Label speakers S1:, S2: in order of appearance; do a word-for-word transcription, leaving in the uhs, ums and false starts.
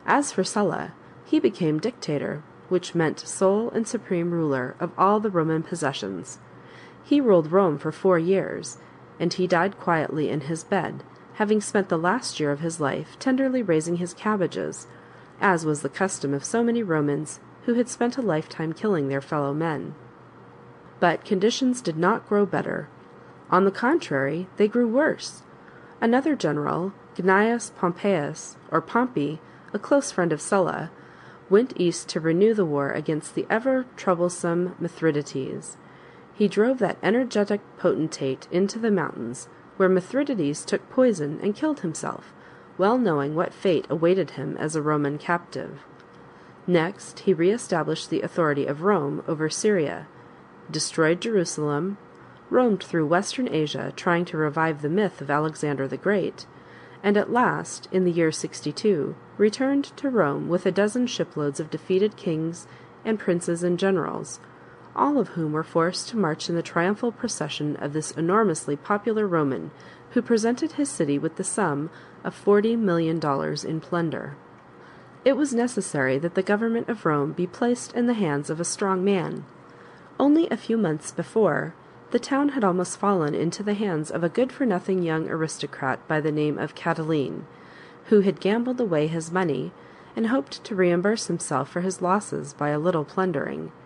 S1: As for Sulla, he became dictator, which meant sole and supreme ruler of all the Roman possessions. He ruled Rome for four years, and he died quietly in his bed, having spent the last year of his life tenderly raising his cabbages, as was the custom of so many Romans who had spent a lifetime killing their fellow men. But conditions did not grow better. On the contrary, they grew worse. Another general, Gnaeus Pompeius, or Pompey, a close friend of Sulla, went east to renew the war against the ever troublesome Mithridates. He drove that energetic potentate into the mountains, where Mithridates took poison and killed himself, well knowing what fate awaited him as a Roman captive. Next, he re-established the authority of Rome over Syria, destroyed Jerusalem, roamed through western Asia trying to revive the myth of Alexander the Great, and at last, in the year sixty-two, returned to Rome with a dozen shiploads of defeated kings and princes and generals, all of whom were forced to march in the triumphal procession of this enormously popular Roman, who presented his city with the sum of forty million dollars in plunder. It was necessary that the government of Rome be placed in the hands of a strong man. Only a few months before, the town had almost fallen into the hands of a good-for-nothing young aristocrat by the name of Catiline, who had gambled away his money and hoped to reimburse himself for his losses by a little plundering.